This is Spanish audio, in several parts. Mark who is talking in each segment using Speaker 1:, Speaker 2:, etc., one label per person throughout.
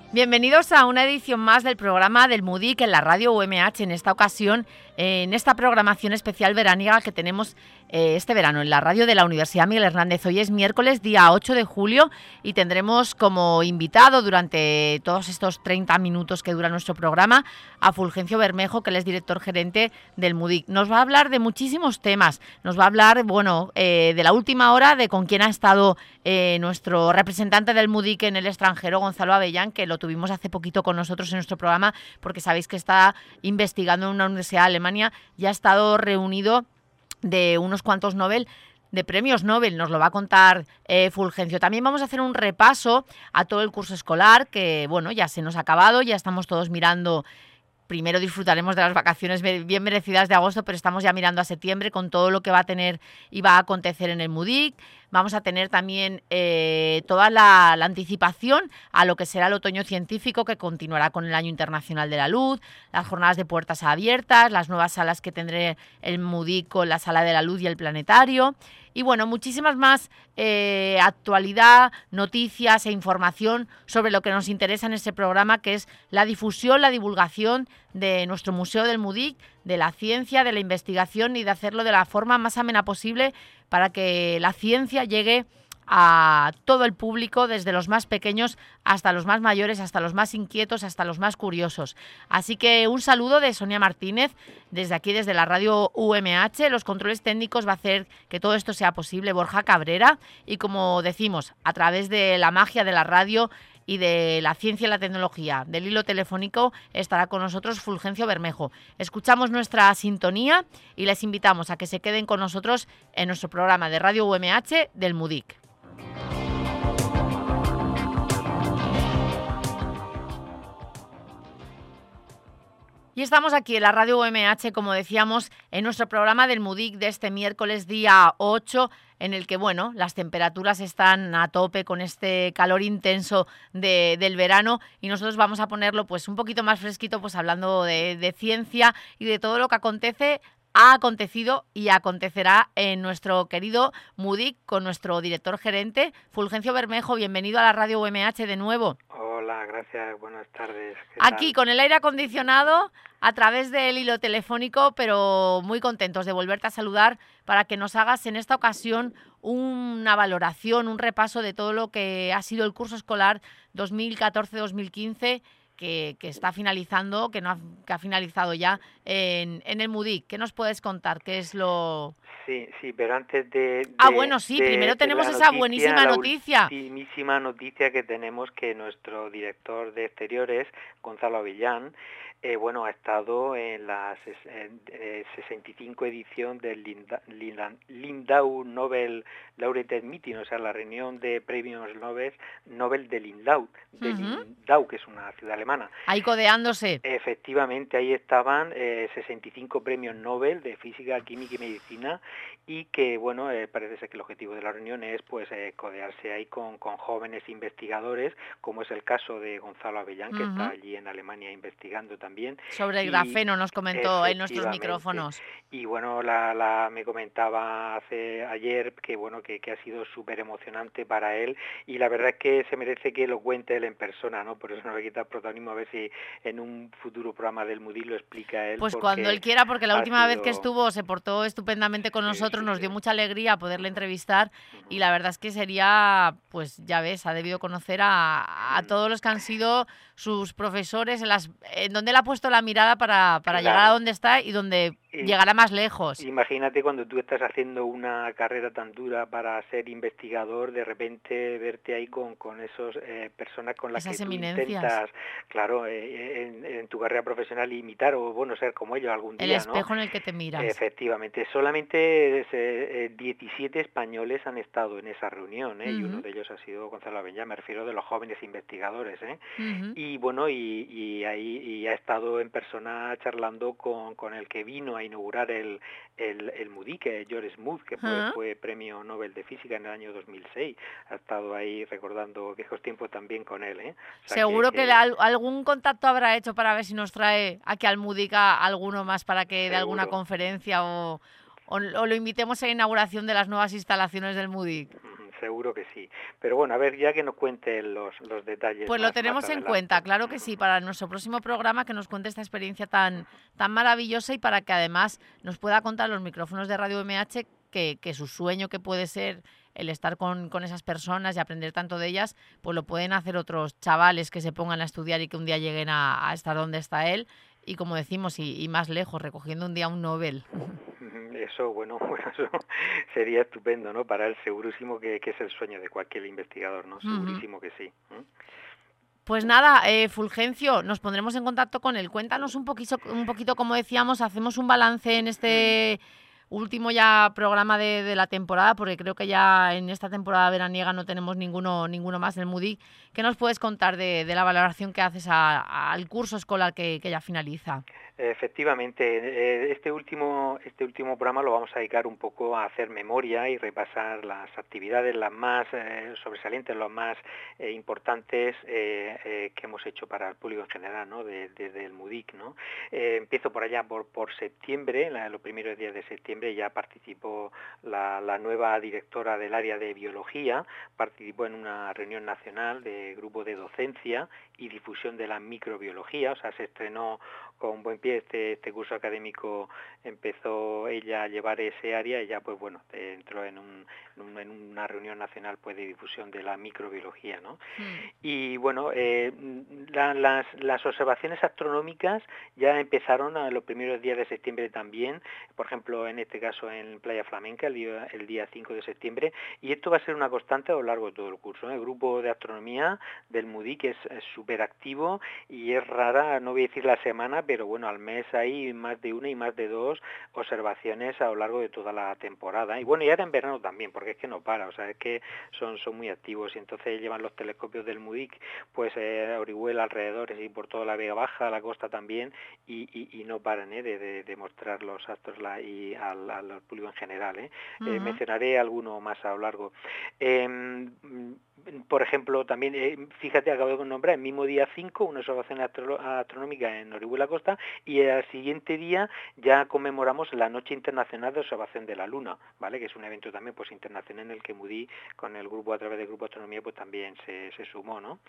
Speaker 1: Bienvenidos a una edición más del programa del MUDIC en la radio UMH, en esta ocasión, en esta programación especial veraniega que tenemos este verano en la radio de la Universidad Miguel Hernández. Hoy es miércoles, día 8 de julio, y tendremos como invitado durante todos estos 30 minutos que dura nuestro programa a Fulgencio Bermejo, que él es director gerente del MUDIC. Nos va a hablar de muchísimos temas, nos va a hablar, de la última hora, de con quién ha estado nuestro representante del MUDIC en el extranjero, Gonzalo Avellán, que lo tuvimos hace poquito con nosotros en nuestro programa, porque sabéis que está investigando en una universidad de Alemania y ha estado reunido de unos cuantos de premios Nobel. Nos lo va a contar Fulgencio. También vamos a hacer un repaso a todo el curso escolar, que ya se nos ha acabado, ya estamos todos mirando. Primero disfrutaremos de las vacaciones bien merecidas de agosto, pero estamos ya mirando a septiembre con todo lo que va a tener y va a acontecer en el MUDIC. Vamos a tener también toda la anticipación a lo que será el otoño científico, que continuará con el Año Internacional de la Luz, las jornadas de puertas abiertas, las nuevas salas que tendré el MUDIC con la Sala de la Luz y el Planetario. Y muchísimas más actualidad, noticias e información sobre lo que nos interesa en este programa, que es la difusión, la divulgación de nuestro Museo del MUDIC, de la ciencia, de la investigación, y de hacerlo de la forma más amena posible para que la ciencia llegue a todo el público, desde los más pequeños hasta los más mayores, hasta los más inquietos, hasta los más curiosos. Así que un saludo de Sonia Martínez, desde aquí, desde la radio UMH. Los controles técnicos va a hacer que todo esto sea posible Borja Cabrera, y como decimos, a través de la magia de la radio y de la ciencia y la tecnología, del hilo telefónico, estará con nosotros Fulgencio Bermejo. Escuchamos nuestra sintonía y les invitamos a que se queden con nosotros en nuestro programa de Radio UMH del MUDIC. Y estamos aquí en la radio UMH, como decíamos, en nuestro programa del MUDIC de este miércoles día 8, en el que, las temperaturas están a tope con este calor intenso del verano, y nosotros vamos a ponerlo un poquito más fresquito, hablando de ciencia y de todo lo que ha acontecido y acontecerá en nuestro querido MUDIC con nuestro director gerente, Fulgencio Bermejo. Bienvenido a la radio UMH de nuevo.
Speaker 2: Hola, gracias, buenas tardes.
Speaker 1: Aquí con el aire acondicionado, a través del hilo telefónico, pero muy contentos de volverte a saludar para que nos hagas en esta ocasión una valoración, un repaso de todo lo que ha sido el curso escolar 2014-2015, que está finalizando, que ha finalizado ya en el MUDIC. ¿Qué nos puedes contar? ¿Qué es lo...?
Speaker 2: Sí, pero antes de
Speaker 1: primero tenemos esa buenísima noticia.
Speaker 2: La ultimísima noticia que tenemos, que nuestro director de exteriores, Gonzalo Avellán, ha estado en la 65 edición del Lindau Nobel Laureate Meeting, o sea, la reunión de premios Nobel de Lindau, Lindau, que es una ciudad alemana.
Speaker 1: Ahí codeándose.
Speaker 2: Efectivamente, ahí estaban 65 premios Nobel de Física, Química y Medicina, y que, parece ser que el objetivo de la reunión es codearse ahí con jóvenes investigadores, como es el caso de Gonzalo Avellán, que está allí en Alemania investigando también.
Speaker 1: Sobre el grafeno nos comentó en nuestros micrófonos.
Speaker 2: Y me comentaba ayer que ha sido súper emocionante para él, y la verdad es que se merece que lo cuente él en persona, ¿no? Por eso no le quita protagonismo, a ver si en un futuro programa del MUDIC lo explica él.
Speaker 1: Pues cuando él quiera, porque la última vez que estuvo se portó estupendamente con nosotros, nos dio mucha alegría poderle entrevistar, y la verdad es que sería, ya ves, ha debido conocer a todos los que han sido sus profesores, en donde él ha puesto la mirada para llegar a donde está y donde llegará más lejos.
Speaker 2: Imagínate cuando tú estás haciendo una carrera tan dura para ser investigador, de repente verte ahí con esos personas con las
Speaker 1: esas
Speaker 2: que tú
Speaker 1: eminencias.
Speaker 2: Intentas, claro, en tu carrera profesional imitar o ser como ellos algún día,
Speaker 1: el espejo, ¿no? En el que te miras.
Speaker 2: Efectivamente, solamente 17 españoles han estado en esa reunión, y uno de ellos ha sido Gonzalo Avellán, me refiero de los jóvenes investigadores, y ahí ha estado en persona charlando con el que vino a inaugurar el MUDIC, George Smoot, que fue premio Nobel de Física en el año 2006. Ha estado ahí recordando viejos tiempos también con él. O sea,
Speaker 1: seguro que algún contacto habrá hecho para ver si nos trae aquí al MUDIC a alguno más para que dé alguna conferencia o lo invitemos a la inauguración de las nuevas instalaciones del MUDIC.
Speaker 2: seguro que sí. Pero bueno, a ver, ya que nos cuente los detalles.
Speaker 1: Pues lo tenemos en cuenta, claro que sí, para nuestro próximo programa, que nos cuente esta experiencia tan maravillosa, y para que además nos pueda contar los micrófonos de Radio UMH que su sueño, que puede ser el estar con esas personas y aprender tanto de ellas, pues lo pueden hacer otros chavales que se pongan a estudiar y que un día lleguen a estar donde está él, y como decimos, y más lejos, recogiendo un día un Nobel.
Speaker 2: Eso, bueno, eso sería estupendo, ¿no? Para él, segurísimo que es el sueño de cualquier investigador, ¿no? Segurísimo que sí.
Speaker 1: Pues nada, Fulgencio, nos pondremos en contacto con él. Cuéntanos un poquito, como decíamos, hacemos un balance en este último ya programa de la temporada, porque creo que ya en esta temporada veraniega no tenemos ninguno más del MUDIC. ¿Qué nos puedes contar de la valoración que haces al curso escolar que ya finaliza?
Speaker 2: Efectivamente, este último programa lo vamos a dedicar un poco a hacer memoria y repasar las actividades, las más sobresalientes, las más importantes que hemos hecho para el público en general, ¿no? Desde el MUDIC, ¿no? Empiezo por allá por septiembre, los primeros días de septiembre ya participó la nueva directora del área de biología, participó en una reunión nacional de grupo de docencia y difusión de la microbiología, o sea, se estrenó con buen pie este curso académico. Empezó ella a llevar ese área y ya, pues bueno, entró en una reunión nacional, pues, de difusión de la microbiología, ¿no? Y bueno, las observaciones astronómicas ya empezaron a los primeros días de septiembre también, por ejemplo, en este caso en Playa Flamenca, el día 5 de septiembre, y esto va a ser una constante a lo largo de todo el curso, ¿no? El grupo de astronomía del MUDIC es súper activo, y es rara, no voy a decir la semana, pero bueno, al mes hay más de una y más de dos observaciones a lo largo de toda la temporada. Y bueno, y ahora en verano también, porque es que no para, o sea, es que son muy activos, y entonces llevan los telescopios del MUDIC, pues a Orihuela, alrededores, y por toda la Vega Baja, la costa también, y no paran de mostrar los astros y al público en general. Mencionaré alguno más a lo largo. Por ejemplo, también, fíjate, acabo de nombrar el mismo día 5 una observación astronómica en Orihuela Costa, y al siguiente día ya conmemoramos la Noche Internacional de Observación de la Luna, ¿vale? Que es un evento también, pues, internacional, en el que MUDIC, con el grupo, a través del grupo Astronomía, pues también se sumó, ¿no?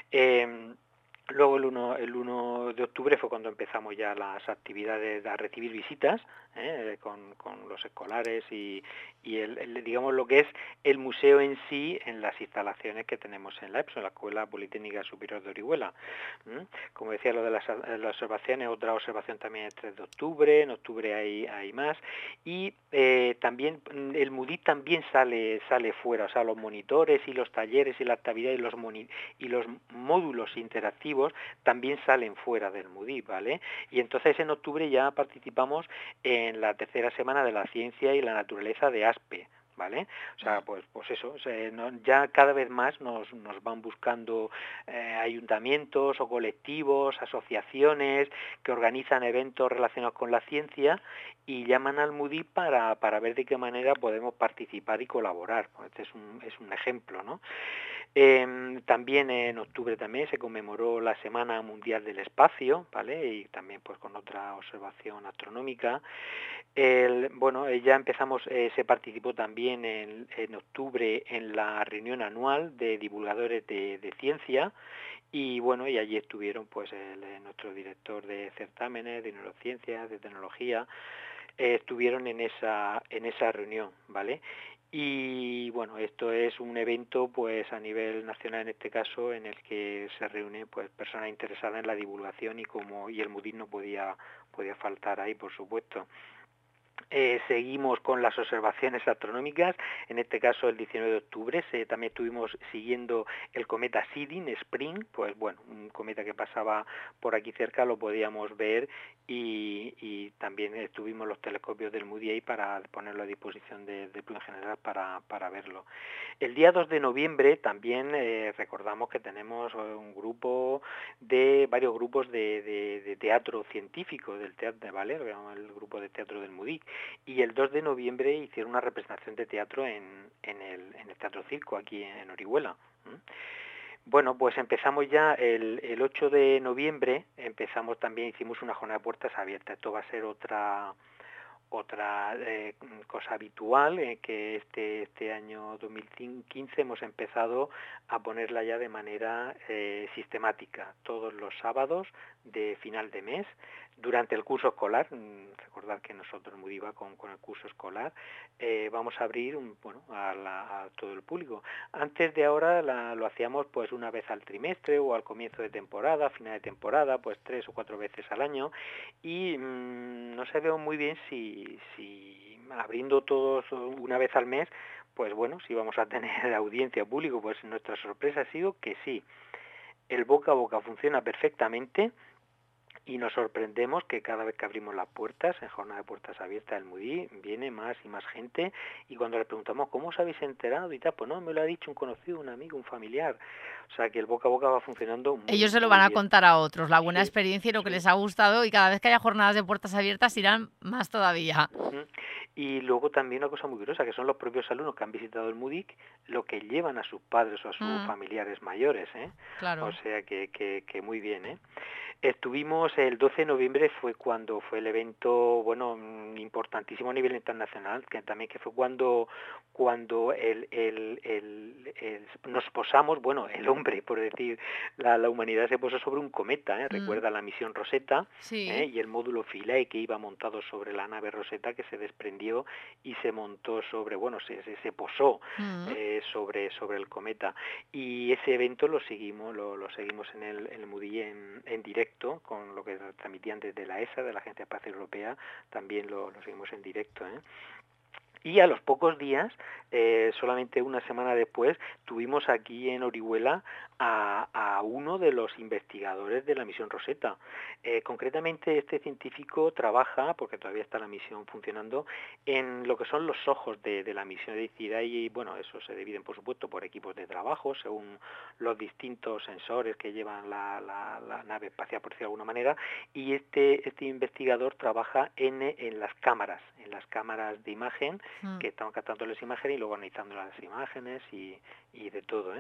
Speaker 2: Luego el 1 de octubre fue cuando empezamos ya las actividades a recibir visitas, con los escolares y digamos lo que es el museo en sí, en las instalaciones que tenemos en la EPSO, en la Escuela Politécnica Superior de Orihuela. Como decía, lo de las observaciones, otra observación también el 3 de octubre, en octubre hay más, y también el MUDIC también sale fuera, o sea, los monitores y los talleres y la actividad y los módulos interactivos también salen fuera del MUDIC, ¿vale? Y entonces en octubre ya participamos en la tercera semana de la ciencia y la naturaleza de ASPE, ¿vale? O sea, pues eso, ya cada vez más nos van buscando ayuntamientos o colectivos, asociaciones que organizan eventos relacionados con la ciencia, y llaman al MUDIC para ver de qué manera podemos participar y colaborar. Este es un ejemplo, ¿no? También en octubre también se conmemoró la Semana Mundial del Espacio, ¿vale? Y también, pues, con otra observación astronómica. Ya empezamos, se participó también en octubre en la reunión anual de divulgadores de ciencia, y bueno, y allí estuvieron, pues, nuestro director de certámenes, de neurociencias, de tecnología, estuvieron en esa reunión, ¿vale? Y bueno, esto es un evento, pues, a nivel nacional, en este caso, en el que se reúnen, pues, personas interesadas en la divulgación, y el MUDIC no podía faltar ahí, por supuesto. Seguimos con las observaciones astronómicas, en este caso el 19 de octubre también estuvimos siguiendo el cometa Sidin Spring, pues bueno, un cometa que pasaba por aquí cerca, lo podíamos ver, y también tuvimos los telescopios del MUDI ahí para ponerlo a disposición del público en general para verlo. El día 2 de noviembre también recordamos que tenemos varios grupos de teatro científico, del teatro, ¿vale? Lo llamamos el grupo de teatro del MUDIC, y el 2 de noviembre hicieron una representación de teatro en el Teatro Circo, aquí en Orihuela. Bueno, pues empezamos ya el 8 de noviembre, hicimos una jornada de puertas abiertas. Esto va a ser Otra cosa habitual, que este año 2015 hemos empezado a ponerla ya de manera sistemática, todos los sábados de final de mes, durante el curso escolar. Recordad que nosotros, Moody va con el curso escolar, vamos a abrir a todo el público. Antes de ahora lo hacíamos pues una vez al trimestre o al comienzo de temporada, final de temporada, pues 3 o 4 veces al año, y no sabemos muy bien si abriendo todos una vez al mes, pues bueno, si vamos a tener audiencia público. Pues nuestra sorpresa ha sido que sí, el boca a boca funciona perfectamente. Y nos sorprendemos que cada vez que abrimos las puertas, en jornada de puertas abiertas del Moody, viene más y más gente, y cuando le preguntamos ¿cómo os habéis enterado? Y tal, pues no, me lo ha dicho un conocido, un amigo, un familiar. O sea que el boca a boca va funcionando muy bien.
Speaker 1: Ellos se lo van a contar a otros, la buena experiencia y lo que les ha gustado, y cada vez que haya jornadas de puertas abiertas irán más todavía.
Speaker 2: Y luego también una cosa muy curiosa, que son los propios alumnos que han visitado el Moody lo que llevan a sus padres o a sus familiares mayores,
Speaker 1: Claro.
Speaker 2: O sea que muy bien, Estuvimos el 12 de noviembre, fue cuando fue el evento, importantísimo a nivel internacional, que fue cuando nos posamos, el hombre, por decir, la humanidad se posó sobre un cometa, recuerda la misión Rosetta,
Speaker 1: sí.
Speaker 2: Y el módulo Philae, que iba montado sobre la nave Rosetta, que se desprendió y se montó sobre, se posó sobre el cometa. Y ese evento lo seguimos en el Moody en directo, con lo que transmitían desde la ESA, de la Agencia Espacial Europea, también lo seguimos en directo, Y a los pocos días, solamente una semana después, tuvimos aquí en Orihuela a uno de los investigadores de la misión Rosetta. Concretamente, este científico trabaja, porque todavía está la misión funcionando, en lo que son los ojos de la misión. Es decir, eso se dividen, por supuesto, por equipos de trabajo, según los distintos sensores que llevan la nave espacial, por decirlo de alguna manera, y este investigador trabaja en las cámaras de imagen, que están captando las imágenes y luego analizando las imágenes y de todo,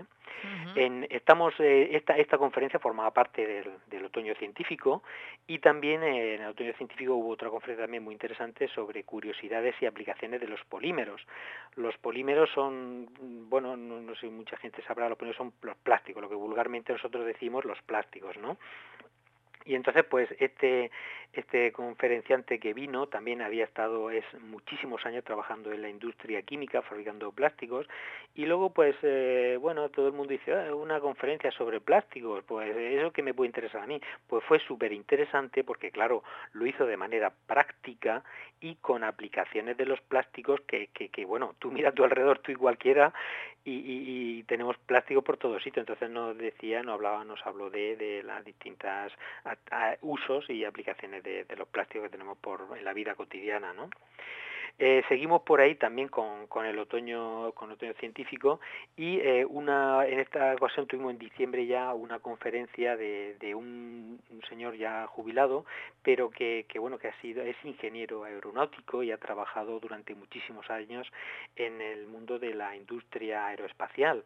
Speaker 2: Esta conferencia formaba parte del otoño científico, y también en el otoño científico hubo otra conferencia también muy interesante sobre curiosidades y aplicaciones de los polímeros. Los polímeros son, no sé, mucha gente sabrá, los polímeros son los plásticos, lo que vulgarmente nosotros decimos los plásticos, ¿no? Y entonces, pues, este conferenciante que vino también había estado muchísimos años trabajando en la industria química, fabricando plásticos, y luego, pues, todo el mundo dice, una conferencia sobre plásticos, pues, eso que me puede interesar a mí. Pues fue súper interesante porque, claro, lo hizo de manera práctica y con aplicaciones de los plásticos que tú miras a tu alrededor, tú y cualquiera, y tenemos plástico por todos sitios. Entonces nos habló de las distintas usos y aplicaciones de los plásticos que tenemos en la vida cotidiana, ¿no? Seguimos por ahí también con el otoño científico, y en esta ocasión tuvimos en diciembre ya una conferencia de un señor ya jubilado, pero que es ingeniero aeronáutico y ha trabajado durante muchísimos años en el mundo de la industria aeroespacial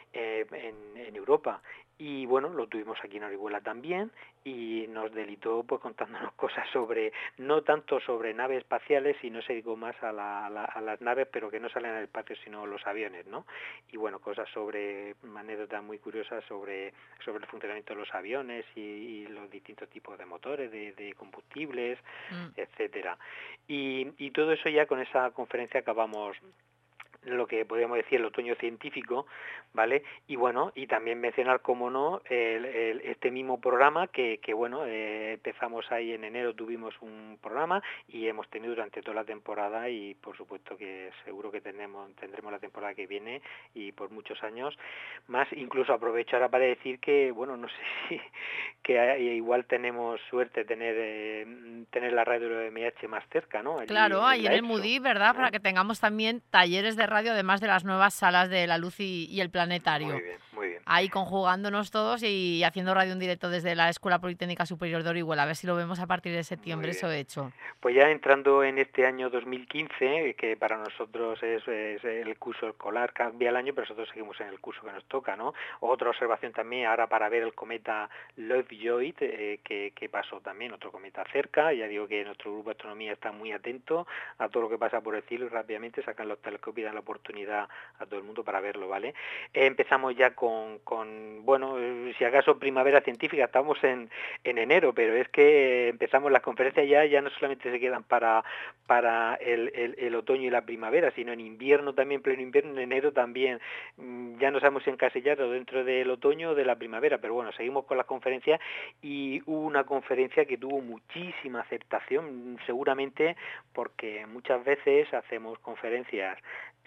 Speaker 2: en Europa. Y lo tuvimos aquí en Orihuela también, y nos deleitó pues contándonos cosas no tanto sobre naves espaciales, sino se dedicó más a las naves, pero que no salen al espacio sino los aviones, ¿no? Y cosas anécdotas muy curiosas sobre el funcionamiento de los aviones y los distintos tipos de motores, de combustibles, etcétera. Y todo eso, ya con esa conferencia acabamos lo que podríamos decir el otoño científico, ¿vale? Y también mencionar, como no, este mismo programa que empezamos ahí en enero, tuvimos un programa y hemos tenido durante toda la temporada, y por supuesto que seguro que tendremos la temporada que viene y por muchos años más. Incluso aprovecho ahora para decir que, no sé si que igual tenemos suerte tener la radio de MH más cerca, ¿no?
Speaker 1: Claro, ahí en el Moody, ¿verdad? Para que tengamos también talleres de radio, además de las nuevas salas de la luz y el planetario.
Speaker 2: Muy bien.
Speaker 1: ahí conjugándonos todos y haciendo radio en directo desde la Escuela Politécnica Superior de Orihuela. A ver si lo vemos a partir de septiembre, eso he hecho.
Speaker 2: Pues ya entrando en este año 2015, que para nosotros es el curso escolar, cambia el año, pero nosotros seguimos en el curso que nos toca, ¿no? Otra observación también ahora para ver el cometa Lovejoy, que pasó también, otro cometa cerca. Ya digo que nuestro grupo de astronomía está muy atento a todo lo que pasa por el cielo y rápidamente sacan los telescopios y dan la oportunidad a todo el mundo para verlo, ¿vale? Empezamos ya con bueno, si acaso primavera científica, estamos en enero, pero es que empezamos las conferencias ya no solamente se quedan para el otoño y la primavera, sino en invierno también, pleno invierno, en enero también. Ya no sabemos si encasillar dentro del otoño o de la primavera, pero bueno, seguimos con las conferencias y hubo una conferencia que tuvo muchísima aceptación, seguramente porque muchas veces hacemos conferencias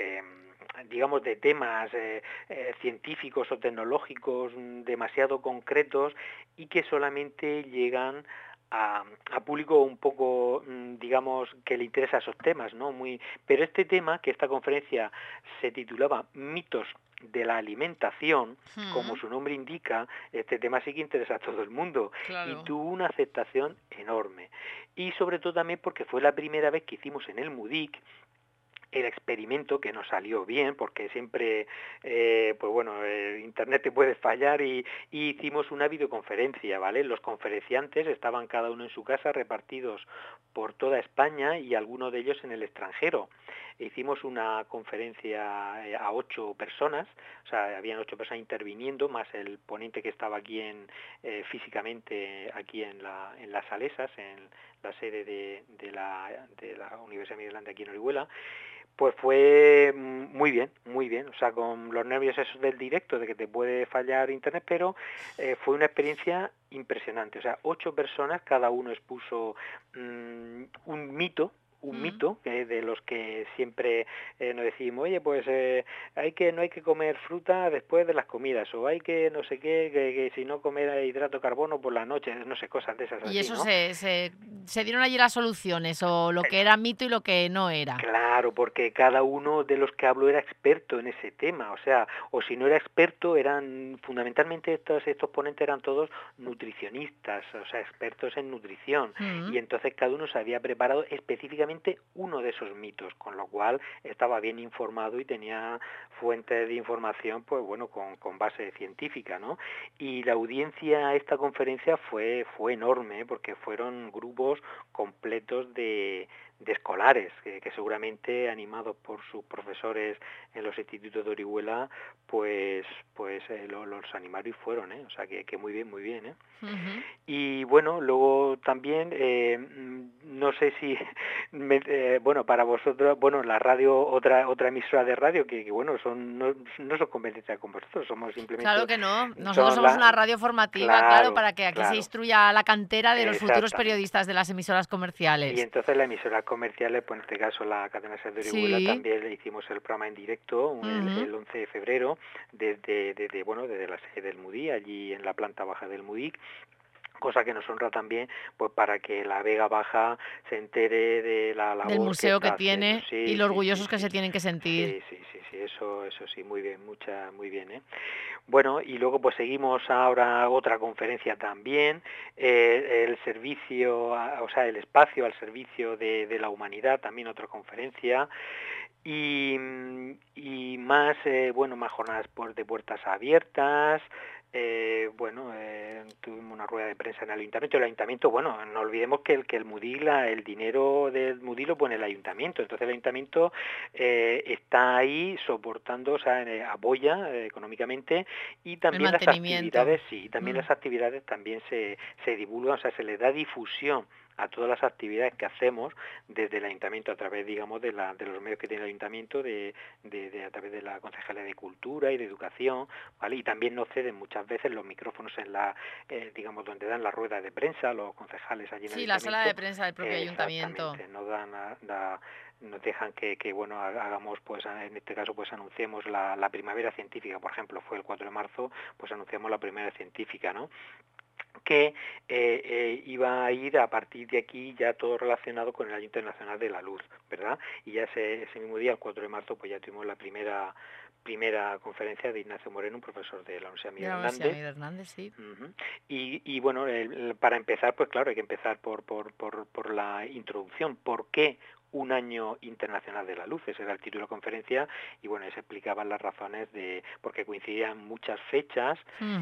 Speaker 2: digamos de temas científicos o tecnológicos demasiado concretos y que solamente llegan a público un poco, digamos, que le interesa esos temas, ¿no? Pero este tema, que esta conferencia se titulaba Mitos de la alimentación, como su nombre indica, este tema sí que interesa a todo el mundo, claro. Y tuvo una aceptación enorme. Y sobre todo también porque fue la primera vez que hicimos en el MUDIC el experimento, que nos salió bien, porque siempre, pues bueno, internet te puede fallar y hicimos una videoconferencia, ¿vale? Los conferenciantes estaban cada uno en su casa, repartidos por toda España y algunos de ellos en el extranjero. Hicimos una conferencia a 8 personas, o sea, habían 8 personas interviniendo, más el ponente que estaba aquí físicamente aquí en las Salesas, en la sede de la Universidad Miguel Hernández aquí en Orihuela. Pues fue muy bien, o sea, con los nervios esos del directo, de que te puede fallar internet, pero fue una experiencia impresionante, o sea, 8 personas, cada uno expuso un mito de los que siempre nos decimos, oye, pues no hay que comer fruta después de las comidas, o hay que no sé qué, que si no comer hidrato de carbono por la noche, no sé, cosas de esas.
Speaker 1: Y
Speaker 2: así,
Speaker 1: eso,
Speaker 2: ¿no?
Speaker 1: se dieron allí las soluciones, o lo que era mito y lo que no era.
Speaker 2: Claro, porque cada uno de los que habló era experto en ese tema, o sea, o si no era experto, eran fundamentalmente estos ponentes eran todos nutricionistas, o sea, expertos en nutrición, y entonces cada uno se había preparado específicamente uno de esos mitos, con lo cual estaba bien informado y tenía fuentes de información, pues bueno, con base científica, ¿no? Y la audiencia a esta conferencia fue enorme, porque fueron grupos completos de escolares, que seguramente animados por sus profesores en los institutos de Orihuela, pues los animaron y fueron, o sea que muy bien, ¿eh? Uh-huh. Y bueno, luego también, no sé si, bueno, para vosotros, bueno, la radio, otra emisora de radio, que bueno, no son competencia con vosotros, somos simplemente...
Speaker 1: Claro que no, nosotros somos una radio formativa, claro, para que aquí se instruya la cantera de los futuros periodistas de las emisoras comerciales.
Speaker 2: Y entonces las emisoras comerciales, pues en este caso la cadena SER de Orihuela, también le hicimos el programa en directo el 11 de febrero desde la sede del MUDI, allí en la planta baja del MUDIC, cosa que nos honra también, pues para que la Vega Baja se entere de la labor
Speaker 1: del museo que tiene
Speaker 2: haciendo.
Speaker 1: y lo orgullosos que se tienen que sentir.
Speaker 2: Sí, eso sí, muy bien, muy bien, ¿eh? Bueno, y luego pues seguimos ahora otra conferencia también, el servicio, o sea, el espacio al servicio de la humanidad, también otra conferencia, y más, más jornadas de puertas abiertas. Tuvimos una rueda de prensa en el ayuntamiento. El ayuntamiento, bueno, no olvidemos que el MUDI, el dinero del MUDI lo pone el ayuntamiento, entonces el ayuntamiento está ahí soportando, o sea, apoya económicamente, y también las actividades, las actividades también se divulgan, o sea, se le da difusión a todas las actividades que hacemos desde el ayuntamiento a través, digamos, de los medios que tiene el ayuntamiento, a través de la Concejalía de Cultura y de Educación, ¿vale? Y también nos ceden muchas veces los micrófonos en digamos, donde dan la rueda de prensa, los concejales allí en el ayuntamiento.
Speaker 1: Sí, la sala de prensa del propio ayuntamiento.
Speaker 2: Nos dan nos dejan que hagamos, pues en este caso, pues anunciemos la primavera científica, por ejemplo, fue el 4 de marzo, pues anunciamos la primavera científica, ¿no? Que iba a ir a partir de aquí ya todo relacionado con el Año Internacional de la Luz, ¿verdad? Y ya ese mismo día, el 4 de marzo, pues ya tuvimos la primera primera conferencia de Ignacio Moreno, un profesor de la Universidad Miguel Hernández.
Speaker 1: Miguel Hernández, sí.
Speaker 2: Y bueno, para empezar, pues claro, hay que empezar por la introducción. ¿Por qué un año internacional de la luz? Ese era el título de la conferencia, y bueno, se explicaban las razones porque coincidían muchas fechas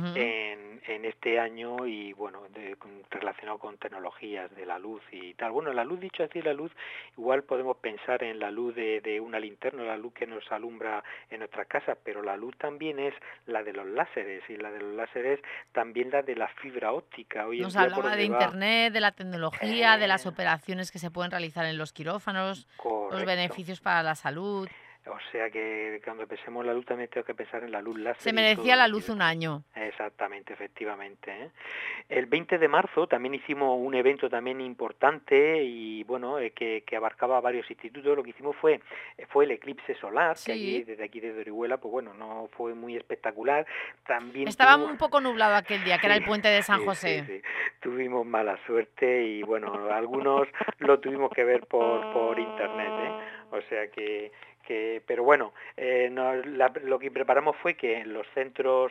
Speaker 2: en este año, y bueno, relacionado con tecnologías de la luz y tal. Bueno, la luz, dicho así, la luz, igual podemos pensar en la luz de una linterna, la luz que nos alumbra en nuestras casas, pero la luz también es la de los láseres, y la de los láseres también la de la fibra óptica. Hoy
Speaker 1: Nos
Speaker 2: en día,
Speaker 1: hablaba de Internet, de la tecnología, de las operaciones que se pueden realizar en los quirófanos,
Speaker 2: correcto.
Speaker 1: los beneficios para la salud.
Speaker 2: O sea que cuando pensemos en la luz también tengo que pensar en la luz láser.
Speaker 1: Se merecía la luz un año.
Speaker 2: Exactamente, efectivamente. El 20 de marzo también hicimos un evento también importante, y bueno, que abarcaba varios institutos. Lo que hicimos fue el eclipse solar,
Speaker 1: sí.
Speaker 2: que desde aquí desde Orihuela, pues bueno, no fue muy espectacular. También
Speaker 1: estaba un poco nublado aquel día, que era el puente de San José.
Speaker 2: Sí. Tuvimos mala suerte, y bueno, algunos lo tuvimos que ver por internet, O sea que pero bueno, lo que preparamos fue que en los centros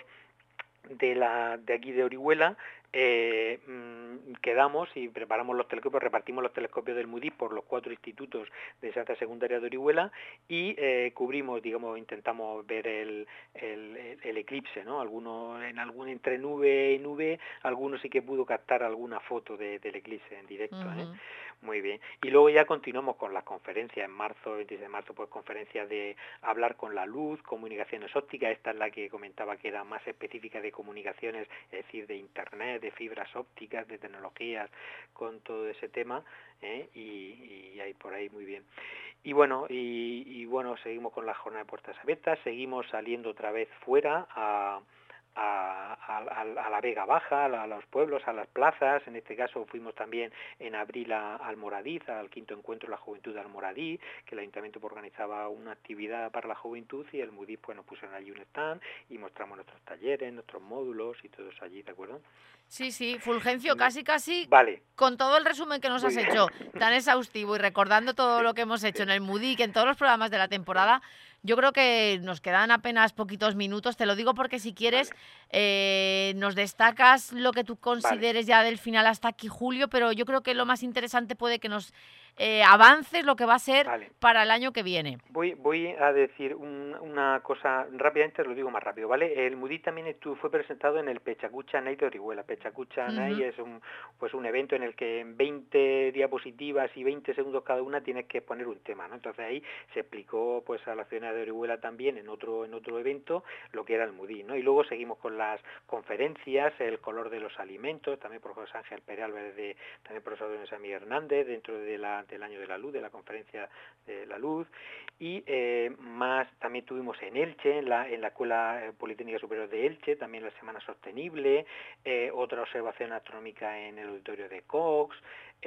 Speaker 2: de aquí de Orihuela quedamos y preparamos los telescopios, repartimos los telescopios del MUDI por los 4 institutos de enseñanza secundaria de Orihuela, y cubrimos, digamos, intentamos ver el eclipse, ¿no? Entre nube y nube, algunos sí que pudo captar alguna foto del eclipse en directo, Muy bien. Y luego ya continuamos con las conferencias en marzo, 26 de marzo, pues conferencias de hablar con la luz, comunicaciones ópticas. Esta es la que comentaba, que era más específica de comunicaciones, es decir, de internet, de fibras ópticas, de tecnologías, con todo ese tema, y ahí por ahí muy bien. Y bueno, seguimos con la jornada de puertas abiertas, seguimos saliendo otra vez fuera a la Vega Baja, a los pueblos, a las plazas. En este caso fuimos también en abril a Almoradí, al 5º encuentro de la juventud de Almoradí, que el ayuntamiento organizaba una actividad para la juventud, y el MUDI pues nos pusieron allí un stand y mostramos nuestros talleres, nuestros módulos y todo eso allí, ¿de acuerdo?
Speaker 1: Sí, Fulgencio, casi,
Speaker 2: vale.
Speaker 1: Con todo el resumen que nos has hecho, tan exhaustivo, y recordando todo lo que hemos hecho en el MUDIC, en todos los programas de la temporada, yo creo que nos quedan apenas poquitos minutos. Te lo digo porque si quieres, nos destacas lo que tú consideres ya del final hasta aquí, Julio, pero yo creo que lo más interesante puede que nos avances lo que va a ser para el año que viene.
Speaker 2: Voy a decir una cosa rápidamente, lo digo más rápido, ¿vale? El MUDI también fue presentado en el Pechacucha Night de Orihuela. Pechacucha Night es un evento en el que en 20 diapositivas y 20 segundos cada una tienes que poner un tema, ¿no? Entonces ahí se explicó pues a la ciudad de Orihuela también en otro evento lo que era el MUDI, ¿no? Y luego seguimos con las conferencias, el color de los alimentos, también por José Ángel Pérez Álvarez, también profesor de San Miguel Hernández, dentro del año de la luz, de la conferencia de la luz. Y más también tuvimos en Elche, en la Escuela Politécnica Superior de Elche, también la Semana Sostenible, otra observación astronómica en el auditorio de Cox,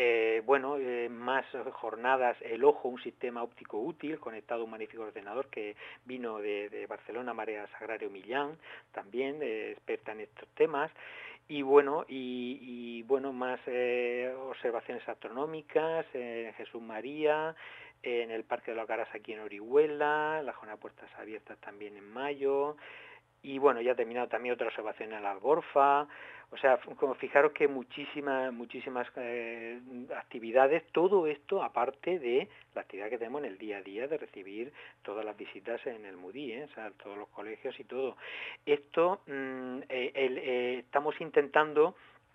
Speaker 2: más jornadas, el ojo, un sistema óptico útil conectado a un magnífico ordenador que vino de Barcelona, María Sagrario Millán, también experta en estos temas. Y más observaciones astronómicas en Jesús María, en el Parque de los Garas aquí en Orihuela, la jornada de puertas abiertas también en mayo, y bueno, ya ha terminado también otra observación en la Algorfa. O sea, como fijaros que muchísimas actividades, todo esto aparte de la actividad que tenemos en el día a día de recibir todas las visitas en el MUDI, o sea, todos los colegios y todo. Esto estamos intentando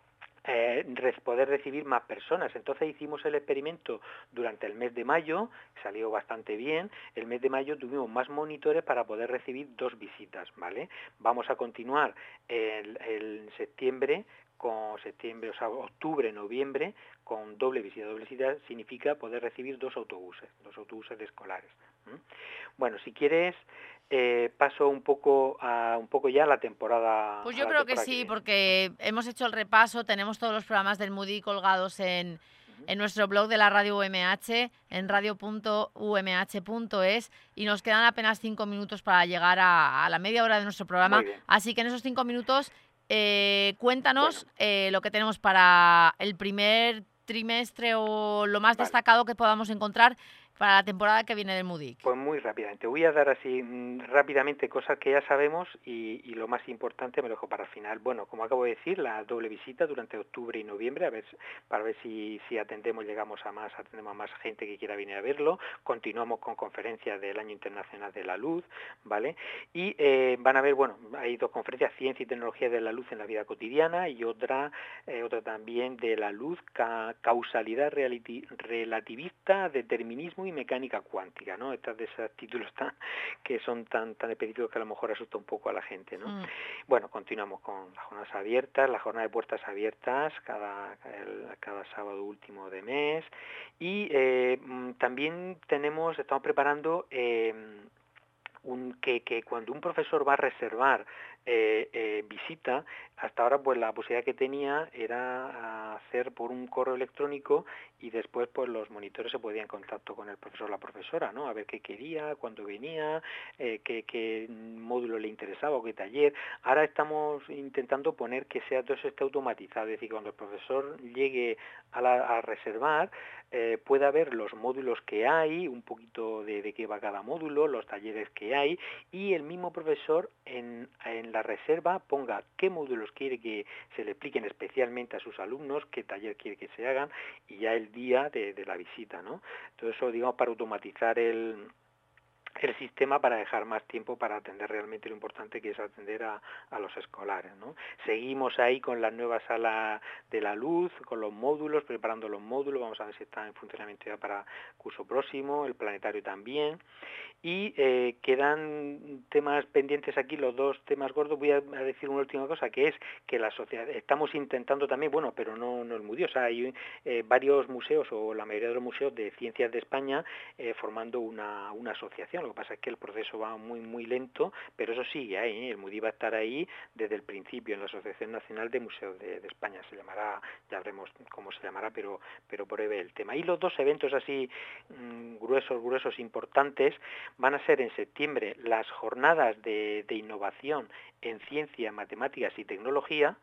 Speaker 2: poder recibir más personas. Entonces hicimos el experimento durante el mes de mayo, salió bastante bien. El mes de mayo tuvimos más monitores para poder recibir 2 visitas, ¿vale? Vamos a continuar el septiembre, octubre, noviembre, con doble visita. Doble visita significa poder recibir 2 autobuses de escolares. Bueno, si quieres, paso un poco ya a la temporada.
Speaker 1: Pues yo creo que sí, porque hemos hecho el repaso, tenemos todos los programas del MUDI colgados en nuestro blog de la radio UMH, en radio.umh.es, y nos quedan apenas 5 minutos para llegar a la media hora de nuestro programa. Así que en esos 5 minutos, cuéntanos lo que tenemos para el primer trimestre o lo más destacado que podamos encontrar para la temporada que viene del MUDIC?
Speaker 2: Pues muy rápidamente. Voy a dar así rápidamente cosas que ya sabemos y lo más importante me lo dejo para el final. Bueno, como acabo de decir, la doble visita durante octubre y noviembre, para ver si atendemos a más gente que quiera venir a verlo. Continuamos con conferencias del Año Internacional de la Luz, ¿vale? Y van a haber, hay dos conferencias, Ciencia y Tecnología de la Luz en la Vida Cotidiana y otra también de la luz, causalidad relativista, determinismo y mecánica cuántica, ¿no? Estas de esos títulos que son tan específicos que a lo mejor asusta un poco a la gente, ¿no? Bueno, continuamos con las jornadas abiertas, la jornada de puertas abiertas cada sábado último de mes y también estamos preparando que cuando un profesor va a reservar visita, hasta ahora pues la posibilidad que tenía era hacer por un correo electrónico y después pues los monitores se podían en contacto con el profesor o la profesora, ¿no? A ver qué quería, cuándo venía, qué módulo le interesaba o qué taller. Ahora estamos intentando poner que todo eso esté automatizado, es decir, cuando el profesor llegue a reservar, pueda ver los módulos que hay, un poquito de qué va cada módulo, los talleres que hay, y el mismo profesor en la reserva ponga qué módulos quiere que se le expliquen especialmente a sus alumnos, qué taller quiere que se hagan, y ya el día de la visita, ¿no? Todo eso, digamos, para automatizar el sistema, para dejar más tiempo para atender realmente lo importante que es atender a los escolares, ¿no? Seguimos ahí con la nueva sala de la luz, con los módulos, preparando los módulos, vamos a ver si están en funcionamiento ya para curso próximo, el planetario también, y quedan temas pendientes aquí, los dos temas gordos. Voy a decir una última cosa, que es que la sociedad, estamos intentando también, pero no el MUDI, o sea, hay varios museos, o la mayoría de los museos de ciencias de España, formando una asociación. Lo que pasa es que el proceso va muy lento, pero eso sigue ahí, el MUDI va a estar ahí desde el principio en la Asociación Nacional de Museos de España, se llamará, ya veremos cómo se llamará, pero breve el tema. Y los dos eventos así gruesos, importantes, van a ser en septiembre las jornadas de innovación en ciencia, matemáticas y tecnología,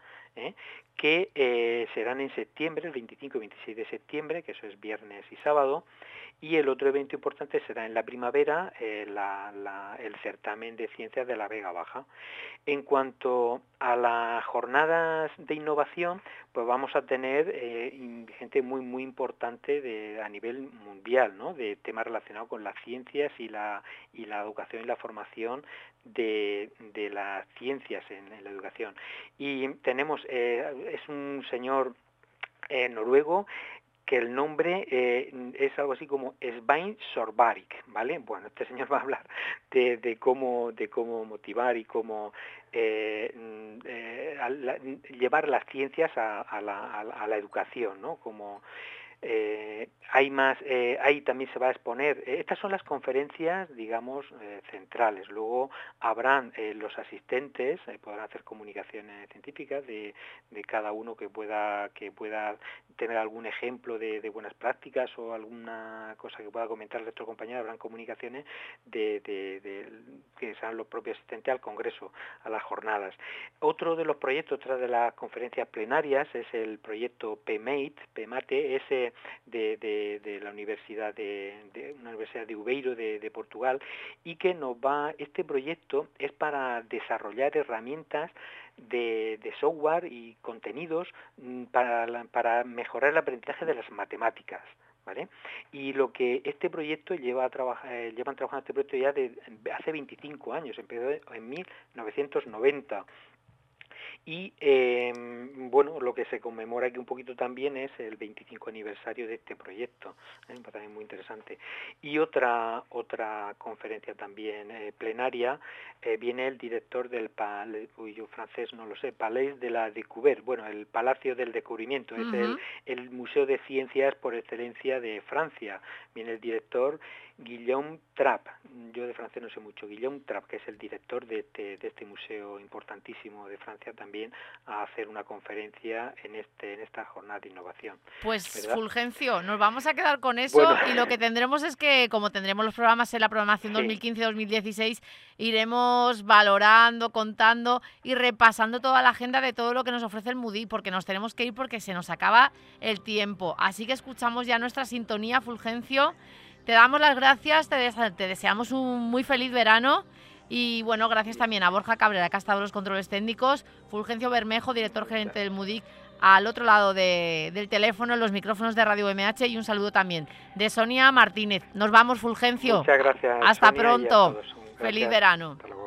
Speaker 2: que serán en septiembre, el 25 y 26 de septiembre, que eso es viernes y sábado, y el otro evento importante será en la primavera, el certamen de ciencias de la Vega Baja. En cuanto a las jornadas de innovación, pues vamos a tener gente muy importante a nivel mundial, ¿no? De temas relacionados con las ciencias y la educación y la formación de las ciencias en la educación. Y tenemos, es un señor noruego, que el nombre es algo así como Svein Sorbarik, ¿vale? Bueno, este señor va a hablar de cómo motivar y cómo llevar las ciencias a la educación, ¿no? Como ahí también se va a exponer. Estas son las conferencias, digamos, centrales. Luego habrán los asistentes, podrán hacer comunicaciones científicas de cada uno que pueda tener algún ejemplo de buenas prácticas o alguna cosa que pueda comentar nuestro compañero. Habrán comunicaciones que serán los propios asistentes al congreso, a las jornadas. Otro de los proyectos, otra de las conferencias plenarias, es el proyecto PEMATE, ese de la universidad una universidad de Ubeiro de Portugal, y que este proyecto es para desarrollar herramientas de software y contenidos para mejorar el aprendizaje de las matemáticas, ¿vale? Y lo que este proyecto llevan trabajando este proyecto ya hace 25 años, empezó en 1990. Y lo que se conmemora aquí un poquito también es el 25 aniversario de este proyecto, también muy interesante. Y otra conferencia también plenaria, viene el director del yo francés no lo sé, Palais de la Découverte, el Palacio del Descubrimiento, es el museo de ciencias por excelencia de Francia. Viene el director Guillaume Trapp, yo de francés no sé mucho, Guillaume Trapp, que es el director de este museo importantísimo de Francia, también a hacer una conferencia en esta jornada de innovación.
Speaker 1: Pues,
Speaker 2: ¿verdad?
Speaker 1: Fulgencio, nos vamos a quedar con eso, y lo que tendremos es que, como tendremos los programas en la programación 2015-2016, iremos valorando, contando y repasando toda la agenda de todo lo que nos ofrece el MUDI, porque nos tenemos que ir porque se nos acaba el tiempo. Así que escuchamos ya nuestra sintonía, Fulgencio, Te damos las gracias, te deseamos un muy feliz verano. Y bueno, gracias también a Borja Cabrera, que ha estado en los controles técnicos, Fulgencio Bermejo, director gerente del MUDIC, al otro lado del teléfono, en los micrófonos de Radio UMH, y un saludo también de Sonia Martínez. Nos vamos, Fulgencio.
Speaker 2: Muchas gracias.
Speaker 1: Hasta
Speaker 2: Sonia,
Speaker 1: pronto.
Speaker 2: y a todos.
Speaker 1: Feliz verano.
Speaker 2: Hasta luego.